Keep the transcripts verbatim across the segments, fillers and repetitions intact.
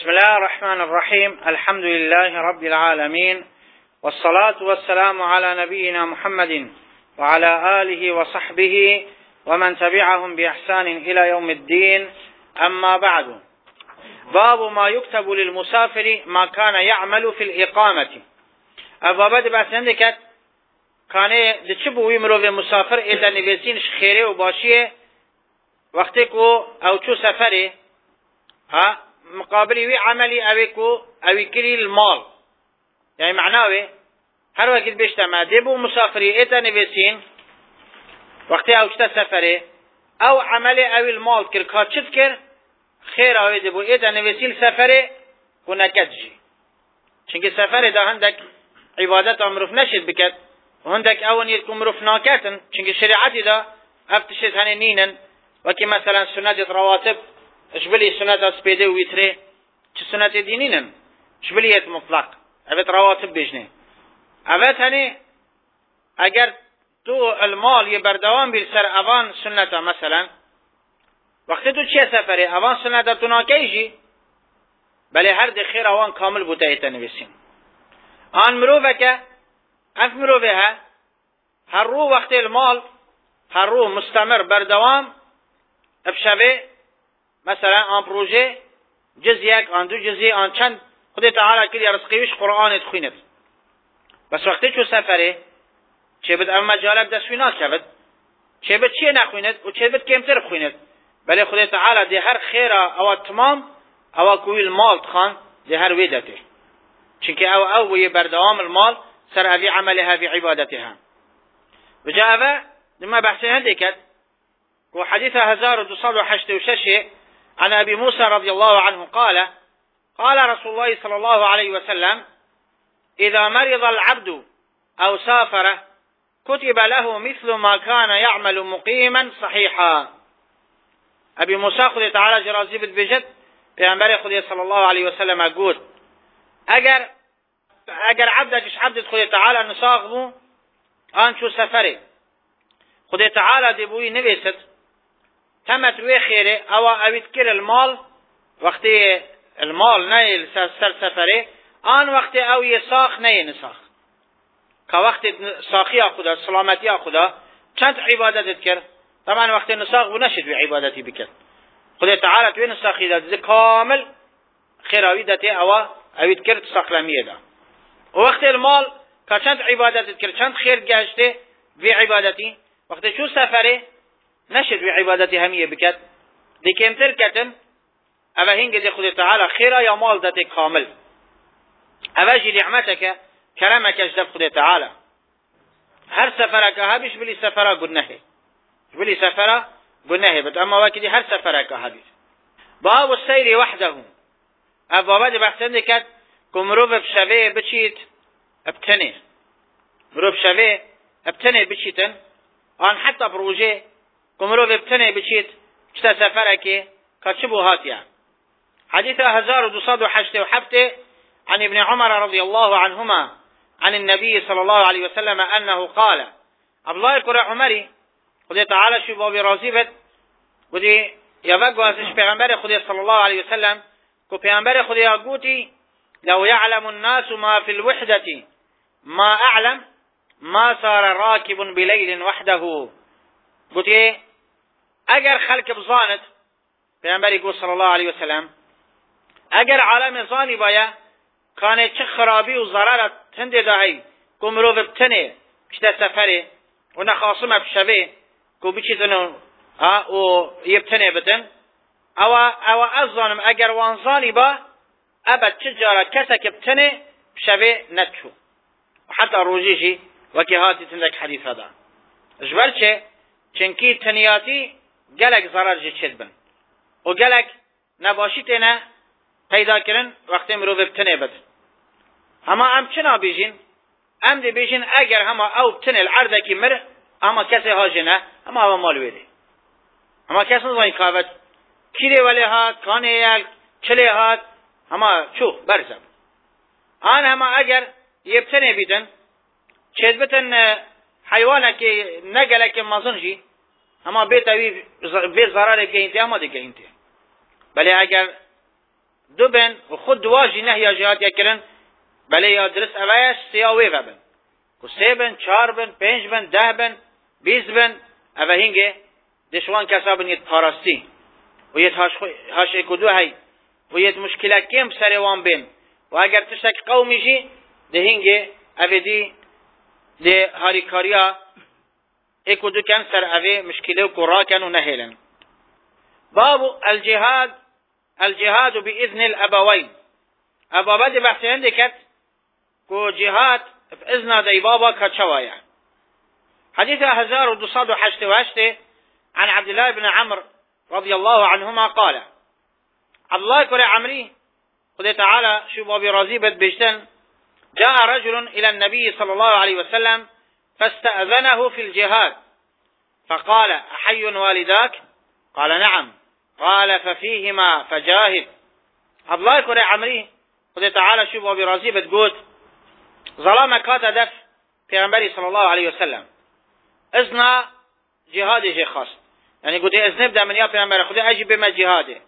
بسم الله الرحمن الرحيم. الحمد لله رب العالمين، والصلاة والسلام على نبينا محمد وعلى آله وصحبه ومن تبعهم بإحسان إلى يوم الدين. أما بعد، باب ما يكتب للمسافر ما كان يعمل في الإقامة. أبوابد بحثنده كت كانه دچه بوی مروی مسافر ایده نویسینش خیره و باشیه وقتی که او چو سفره ها مقابلی وی عملی اوی که اوی کلی المال، یعنی معناوه هر وقت بشتما دیبو مسافری ایده نویسین وقتی او چتا سفره او عملی اوی المال کر که چت کر خیر اوی دیبو ایده نویسین سفره و نکد جی، چونکه سفره ده هندک عبادت امروف نشد بکد و هندک اون یکم امروف ناکتن، چونکه شریعتی ده افتشت هنه نینن وكي مثلا سنة رواتب اشبلي سنة سبيده ويتري چه سنة دينينن اشبليت مطلق ابت رواتب بيجنه ابت هني اگر تو المال يبردوان بالسر اوان سنة مثلا وقتی تو چه سفره اوان سنة تو ناكيجي بله هر دي خير اوان كامل بوده يتنويسين آن مروفه که اف مروفه ها هر رو وقت المال هر رو مستمر بردوام افشبه مثلا آن پروژه جز یک آن دو جزی آن چند خود تعالی کلی رزقیوش قرآن تخویند بس وقتی چو سفره چه بد اما مجالب دستوینا کبد چه بد چیه نخویند و چه بد کمتر بخویند بله خود تعالی ده هر خیره او تمام او کوی المال تخان ده هر ویدته چونکه او او وی بردوام المال سر اوی عملها في عبادتها. وجاء لما بحثنا هندكت وحديث هزار ودصال وحشت وششي عن أبي موسى رضي الله عنه قال قال رسول الله صلى الله عليه وسلم إذا مرض العبد أو سافر كتب له مثل ما كان يعمل مقيما صحيحا. أبي موسى خذ تعالى جرازي بجد بأنبري خذ صلى الله عليه وسلم أقول أجر أجر عبدك عبد خذ تعالى نصاغه آن شو سفره خذ تعالى دبوي نبيست تمت وی خیره او اوید کل المال وقتی المال نیل سر سفره آن وقتی او یه ساخ نیه نساخ که وقتی ساخی خدا سلامتی خدا چند عبادت کرد طبعا وقتی نساخ و نشد وی عبادتی بکرد خدا تعالی توی نساخی داد کامل خیراوی داته او اوید کرد ساقلمیه دا و وقتی المال که چند عبادت کرد چند خیر گشته وی عبادتی وقتی چو سفره نشد في عبادتي همية بكت دي كمتر كتن أما هنگ دي خد تعالى خيرا يا مال ذاتي كامل أما جي نعمتك كرمك اجدب خد تعالى هر سفرك هابش بلي سفرا قناه بلي سفرا قناه بس أما واكدي هر سفرك هابش باب السير وحده أبوابات بحثن دي كت كمروف بشوه بچيت ابتنه مروف شوه ابتنه بچيتن آن حتى بروجه كمرو ببتنه بچيت كتا سفرك كتشبه هاتيا. حديث هزار ودصاد وحشته وحبته عن ابن عمر رضي الله عنهما عن النبي صلى الله عليه وسلم أنه قال عبد الله كرة عمري خذي تعالى شو بابي رازيبت خذي يبقى واسش پیغمبر خذي صلى الله عليه وسلم كو پیغمبر خذي أقوتي لو يعلم الناس ما في الوحدة ما أعلم ما صار راكب بليل وحده. قلت ايه اگر خلق بزانت پیامبری گفت صلی الله علیه و سلم اگر عالم زانی بایا کانه چه خرابی و ضرر تنده داهی کمرو بتنه کشته سفره و نخاصم بشبه کو بچیتنو ها و یبتنه بدن او او ازانم اگر وانزانی با ابد چجارا کسک بتنه بشبه نتشو حتی روجیشی وکی هاتی تندک حدیث هدا جبر چه چنکی تنیاتی گلک ضرر جه چید بن و گلک نباشی تنه پیدا کرن وقتی مرو ببتنه بد اما ام چنا بیجین ام دی بیجین اگر هما او بتنه العرضه کی مر اما کسی هاجنه اما او مال ویده اما کسی نزانی کابت کیره ولی هات کانه یل چله هات اما چو برزم آن هما اگر یبتنه بیدن چید بتن حیوانه که نگله که مازن جی اما بیتوی به ضرر گهینتی اما دی گهینتی بله اگر دو بن و خود دواجی نهیا جهاد یکرن بله یا درست اوایش سیاوی بن که سه بن چار بن پنج بن ده بن بیز بن اوه هنگه دشوان کسا بن یه پارستی و یه هاشه کدو هی و یه مشکله کم سر وان بین و اگر تشتک قومی جی ده هنگه اوه دی ده هاریکاریا ای کدو کن سر اوه مشکله و کرا کن و نهیلن. باب الجهاد الجهاد بإذن الأبوين. أبابا دي بحثي عندك كو جهاد بإذن دي بابا كتشوايا. حديث هزار ودصاد وحشت وحشت عن عبد الله بن عمرو رضي الله عنهما قال عبد الله كري عمري قد تعالى شو بابي رازيبت بجتن جاء رجل إلى النبي صلى الله عليه وسلم فاستأذنه في الجهاد فقال أحي والداك قال نعم قال ففيهما فجاهد. عبد الله كري عمري قد تعالى شو بابي رازيبت قوت ظلام كات دف پیغمبری صلی الله علیه وسلم اذن جهاد جه خواست یعنی گوته اذن بده من یا پیغمبر خدا اجی به ما جهاده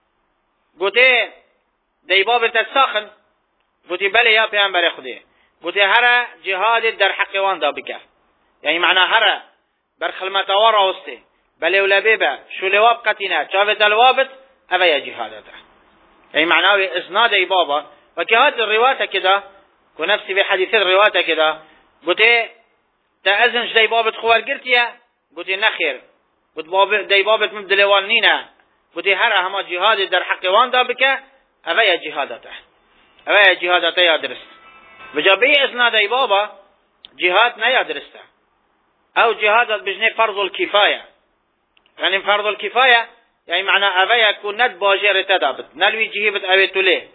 گوته دی باب تساخن گوته بله یا پیغمبر خدا گوته هر جهاد در حق وان دا بکه یعنی معنی هر بر خلمت وار اوسته بله ولا بيبا شو لواب قتنا شافت الوابت أبا جهادته يعني معناه إسناد أي بابا وكهات الرواية كده ونفسي بحديث الرواية كده قلت تأذن شدي بابت خوار قرتيا قلت نخير قلت باب دي بابت مبدلوان نينا قلت هرا هما جهاد در حق وان دابك أبا جهادته أبا جهادته يا درست بجابي إسناد أي بابا جهاد نيا درسته أو جهاد بجنة فرض الكفاية يعني فرض الكفاية يعني معنى أبا يكون ند باجر تدابت نلوي جهيبت أبي تولي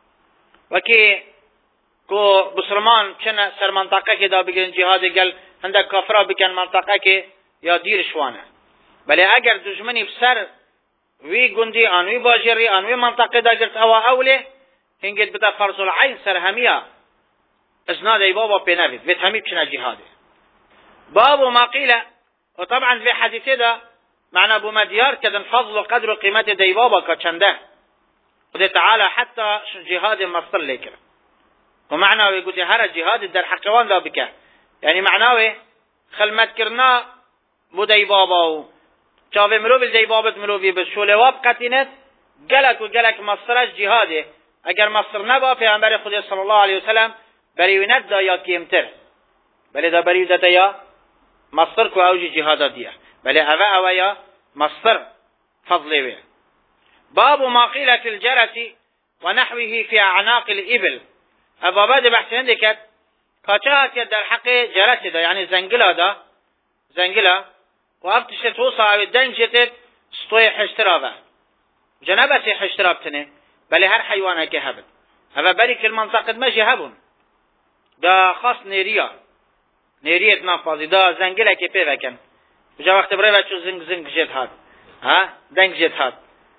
وكي كو بسرمان كنا سر منطقة كده بگن جهاد قال عندك كفرة بكن منطقة كي يا دير شوانه بل اگر دشمني بسر وي گندي انوي باجري انوي منطقة دا قرت اوا اوله هنگت بتا فرض العين سر هميا اسناد اي بابا بنافذ بيت همي بشنا جهاده باب ما قيل وطبعا في حديثه ده معنى ابو مديار كذا فضل قدر قيمة دي بابا كچنده قد تعالى حتى جهاد مصر لكره ومعناه يقول هر جهاد در حقوان ذا بك يعني معناه خلمت كرنا مدي بابا و چاوه مرو به دی بابت مرو به شولواب قتینت گلک و گلک مصرش جهاده اگر مصر نبا پیغمبر خدا صلی الله علیه وسلم بریونت دا یا کیمتر بله دا بریونت یا مصر کو اوج جهاد دیه بله اوه اوه یا مصر فضله وی باب ما قيل في الجرس ونحوه في اعناق الابل ابا بعد بحث عندك کاچا که در حق جرس ده یعنی زنگلا ده زنگلا و افتش توصا او دنجتت ستوی حشترابه جنبت حشترابتنه بله هر حیوانه که هبت هوا بریک المنطقه مجی هبون دا خاص نیریا نیریت نفاضی دا زنگله که پیوکن بجا وقت برای بچو زنگ زنگ جت هاد ها دنگ جت هاد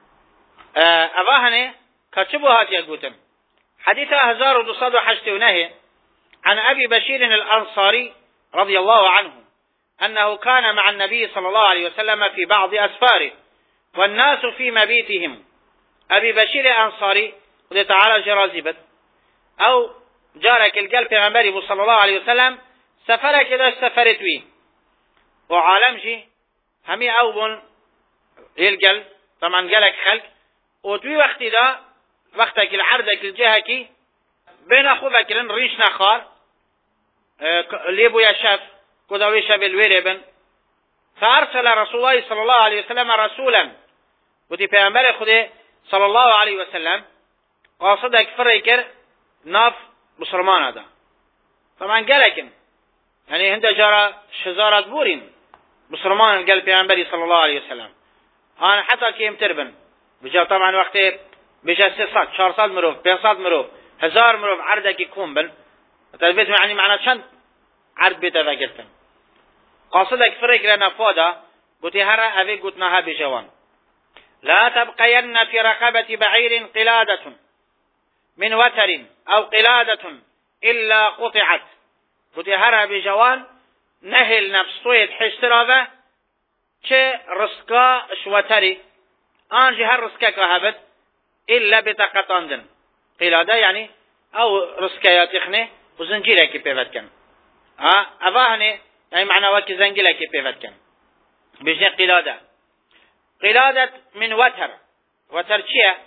اوه هنه کچه بو هات یا گوتم حديث هزار ودصاد وحشت ونهي عن أبي بشير الأنصاري رضي الله عنه أنه كان مع النبي صلى الله عليه وسلم في بعض أسفاره والناس في مبيتهم أبي بشير الأنصاري قد تعالى جرازبت أو جارك القلب غمبري صلى الله عليه وسلم سفرك إذا سفرت ويه وعالمجي همي أوبن القلب طبعا قالك خلق وتوي وقت ده وقتك العرضك الجهكي بين أخوك لن ريش نخار ليبو يا شاف كدوي شاب الويربن فأرسل رسول الله صلى الله عليه وسلم رسولا ودي پیامبر خدا صلى الله عليه وسلم قاصدك فريكر ناف مسلمان هذا طبعا قالكن يعني هند جرى شزارات بورين مسلمان قال پیامبر صلى الله عليه وسلم أنا حتى كيم تربن بجا طبعا وقت بجا سيصد شارصد مروف بيصد مروف هزار مروف عردك يكون بل تثبت يعني معنى شن عرض بيتا فاكرتن قاصدك فريق لنا فودا قلت هرا أبي قلتناها بجوان لا تبقين في رقبة بعير قلادة من وتر أو قلادة إلا قطعت قلت هرا بجوان نهل نفسويت حشترافة چه رسكا شوتري آنجي هر رسكا كهبت إلا بتقطاندن قلادة يعني أو رسكيات إخنة وزنجيرة كي بيفت كان ها أفاهني يعني معنى وكي زنجيرة كي بيفت كان بيجي قلادة قلادة من وتر وتر چيه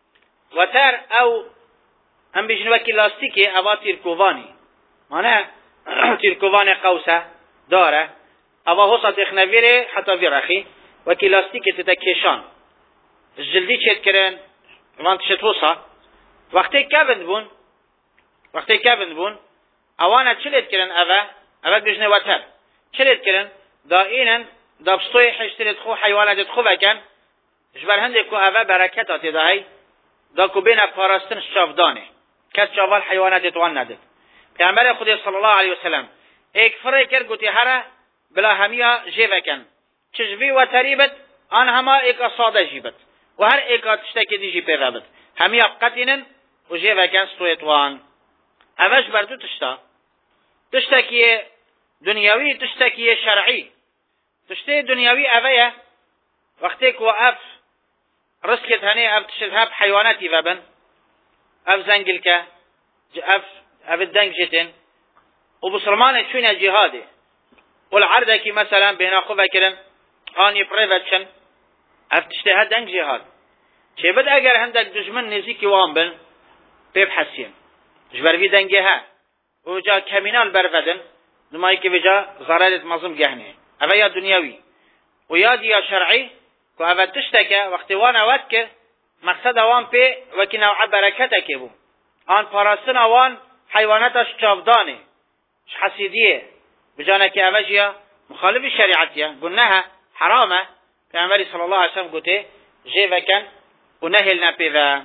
وتر أو هم بيجي وكي لاستيكي أفا تيركوفاني معنى تيركوفاني قوسة داره أفا هوصة إخنة فيري حتى فيرخي وكي لاستيكي تتكيشان الجلدي چيت كرن وانت شتوصا وقتی کبند بون وقتی کبند بون اوانا چلت کرن اوه اوه بجنه وتر چلت کرن دا اینن دا بستوی حشترت خو حیوانات خو بکن جبر هنده که اوه برکتات دهی دا که بین پاراستن شافدانه کس چاوال حیوانات توان نده پیامبر خدا صلی الله علیه وسلم ایک فره کرد گوتی هره بلا همیا جیوکن چجوی وتری بد آن هما ایک اصاده جیبد و هر ایک تشتکی دیجی پیدا بد همیا قتینن و جیوکن ستویتوان اوش بردو تشتا تشتکی دنیاوی تشتکی شرعی تشتی دنیاوی اوه وقتی که اف رسکت هنی اف تشتهاب حیواناتی وبن اف زنگل که اف اف الدنگ جتن و بسلمان چون الجهاده والعرضه کی مثلا بین خوبه کرن آنی پریوتشن اف تشتهاد دنگ جهاد چه بد اگر هندک دشمن نزیکی وان بن پیب حسین جبر وی دنگه ها و جا کمینال برودن نمایی که بجا ضرارت مظلم گهنه اوه یا دنیاوی و یا یا شرعی که اوه تشتکه وقتی وان اوت که مقصد وان پی وکی نوع برکته که بو آن پاراستن وان حیواناتش چافدانه حسیدیه بجانه که اوه جیا مخالف شریعتیه گناها حرامه پیامبر صلی الله علیه وسلم گوته جیوکن و نهل نپیوه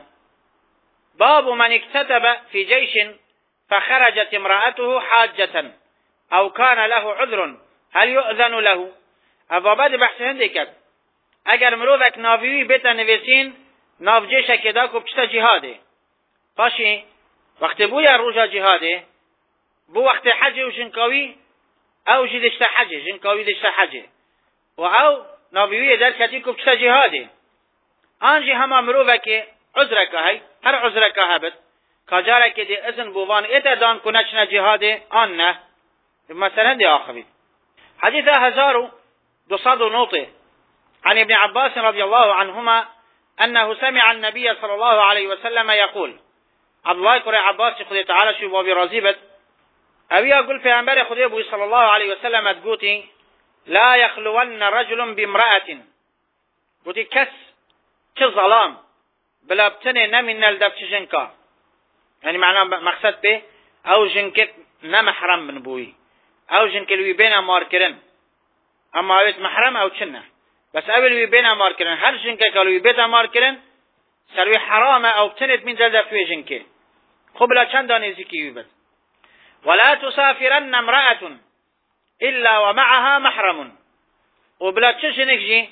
باب من اكتتب في جيش فخرجت امرأته حاجة أو كان له عذر هل يؤذن له أبابد بحث هندكت اگر مروفك نافيوي بيتا نويسين ناف جيشا كداكو بشتا جهاده فاشي وقت بويا روجا جهاده بو وقت حج وجنكاوي او جدشتا حج جنكاوي دشتا حج و او نافيوي در كتيكو بشتا جهاده آنجي هما مروفك عذرك هاي هر عذرك هبت كاجارك دي اذن بوان اتا دان كنشنا جهاده آنه مثلا دي آخرين حديث هزار دوصاد نوطه عن ابن عباس رضي الله عنهما أنه سمع النبي صلى الله عليه وسلم يقول عبد الله قرأ عباس خذي تعالى شو بابي رازيبت أبي أقول في أنبار خذي أبو صلى الله عليه وسلم تقولي لا يخلون رجل بامرأة قلت كس كظلام بلا بتني نمن الدف جنكا يعني معناه مقصد به أو جنكت نمحرم من بوي أو جنك اللي بينا ماركرن أما أويت محرم أو كنا بس أول اللي بينا ماركرن هر جنك قالوا بيتا ماركرن سروي حرامة أو بتنت من زلدة في جنك قبل چند دانيزيكي يبت ولا تسافرن امرأة إلا ومعها محرم وبلا تشجنك جي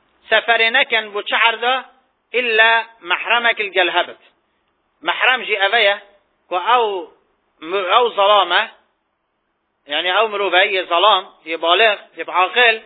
سفرنكن بو چعر إلا محرمك الجلهبت محرم جي أبيا أو أو ظلامة يعني أو مروفي ظلام يبالغ يبقى عاقل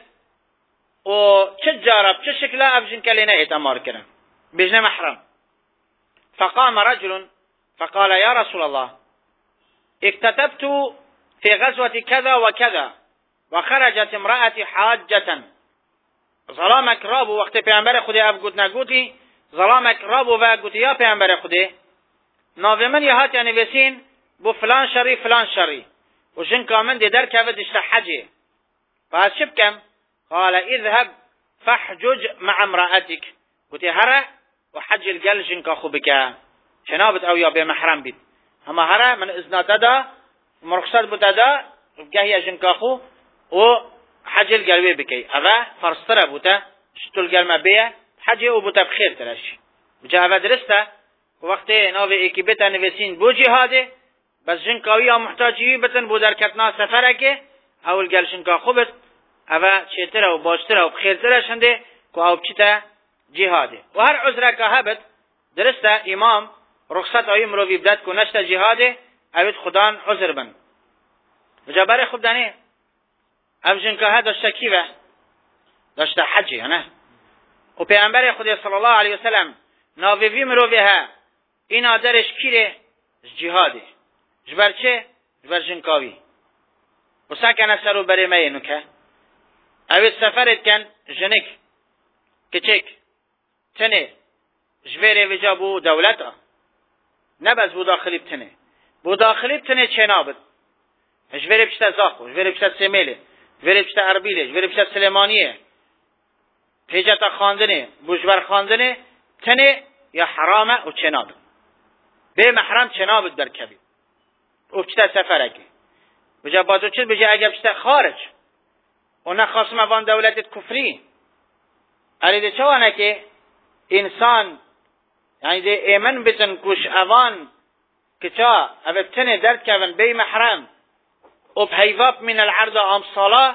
وتجارب تشكله أبجن كلنا إتمار كنا بجنا محرم فقام رجل فقال يا رسول الله اكتتبت في غزوة كذا وكذا وخرجت امرأتي حاجة ظلامك رابو وقت پیامبر خدا اب گوت نگوتی ظلامك رابو و گوتی یا پیامبر خدا ناو من یهات یعنی وسین بو فلان شری فلان شری و جن کامن دی در که دشت حجه فهذا شب كم قال اذهب فاحجج مع امرأتك قلت هرا وحج الجل جنك خوبك شنابت او يا بمحرم بيت اما هرا من اذن تدا مرخصت بتدا جهيا جنك خو و حج الجل بكي هذا فرستره بوتا شتو الجل ما بيه حج او بوتا بخير تلاش وجا درسته وقت ناوي ايكيبتا نوسين بو جهاده بس جنكاوي محتاجي بتن بو دركتنا سفرك او الجل جنك خوبت اوه چیتره و باشتره و بخیرتره شنده که او بچیته جهاده و هر عذره که هبت درسته امام رخصت آیی مروی بدد که نشته جهاده اوید خدان عذر بند و جبره خوب دانه او جنکه ها داشته کیوه داشته حجی نه و پیامبر خدا صلی الله علیه وسلم ناویوی مروی ها اینا درش کیره جهاده جبر چه؟ جبر جنکاوی و ساکنه سرو بری مینو که اوید سفرت کن جنک کچک تنه جبره وجا بو دولتا نبز بو داخلی بتنه بو داخلی بتنه چه نابد جبره بشتا زاخو جبره بشتا سمیله جبره بشتا عربیله جبره بشتا سلیمانیه پیجتا خاندنه بو جبر خاندنه تنه یا حرامه و چه نابد به محرم چه نابد در کبی و بشتا سفره که بجا بازو چید بجا اگه بشتا خارج و نخواستم اوان دولتت کفری علیده چوانه که انسان یعنی ده ایمن بتن کش اوان کچا او بتنه درد کون بی محرم و بحیواب من العرض امثالا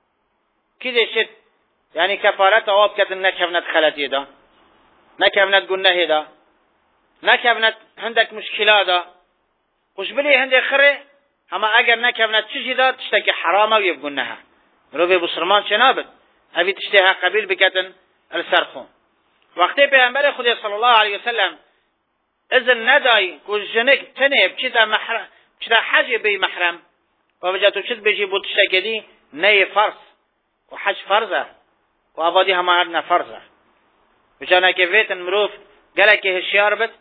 کی ده شد یعنی کفارت آب کتن نکونت خلطی دا نکونت گناه دا نکونت هندک مشکلات دا خوش بلی هنده خره اما اگر نکونت چیزی دا تشتکی حرامه و یب گناه رو به بسرمان چنابد اوی تشتیها قبیل بکتن السرخون وقتی پیامبر خدا صلی الله علیه وسلم اذن ندای که جنک تنه بچیتا محرم بچیتا حج بی محرم و بجا تو چید بجی بود تشتکدی نه فرض و حج فرضه و آبادی همه عدنا فرضه بجا نکه ویتن مروف گلک هشیار بد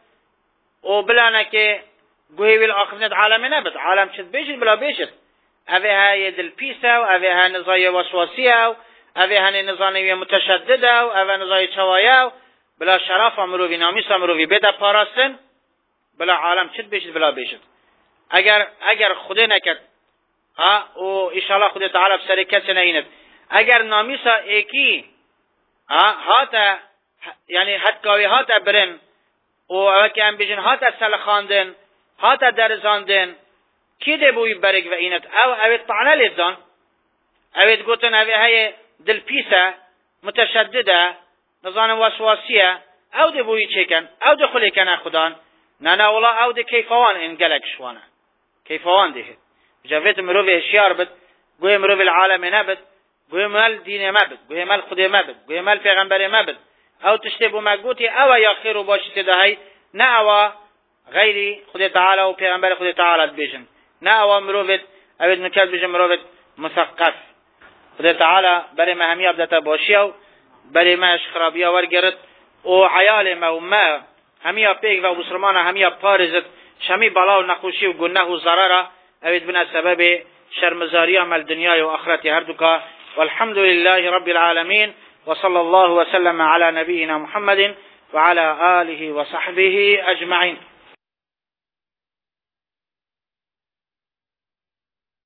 و بلا نکه گوهی ویل آخفنت عالمی نبد عالم چید بیشت بلا بیشت اوه های دل پیسه و اوه های نزای وسواسیه و اوه های نظانوی متشدده و اوه نزای چوایه بلا شرف امروی نامیس امروی بده پاراستن بلا عالم چید بیشت بلا بیشت اگر اگر خدا نکد ها و انشاءالله خدا تعالی بسر کسی نهیند اگر نامیسا ایکی ها هاتا یعنی حدکاوی هاتا برن و اوه که هم بیشن هاتا سل خاندن هاتا درزاندن کی ده بوی برگ و اینت او اوید طعنه لیدان اوید گوتن اوی های دل پیسه متشدده نظام وسواسیه او ده بوی چکن او ده خلی کنه خدان نه نه والله او ده کیفوان این گلک شوانه کیفوان ده جوید مروی هشیار بد گوی مروی العالم نبد گوی مال دین مبد گوی مال خود مبد گوی مال پیغمبر مبد او تشته بو مگوتی او یا خیر و باشی ده نه او غیری خود تعالی و پیغمبر خود تعالی بیشن نه او مروی اوید نکات بیشن مروی مثقف خود تعالی برای ما همی ابدتا باشی و برای ما اشخرابی ورگرد و عیال ما و ما همی پیگ و مسلمان همی پارزد شمی بلا و نخوشی و گناه و ضرر اوید بنا سبب شرمزاری عمل دنیا و آخرت هر دوکا والحمد لله رب العالمين وصلى الله وسلم على نبينا محمد وعلى آله وصحبه أجمعين.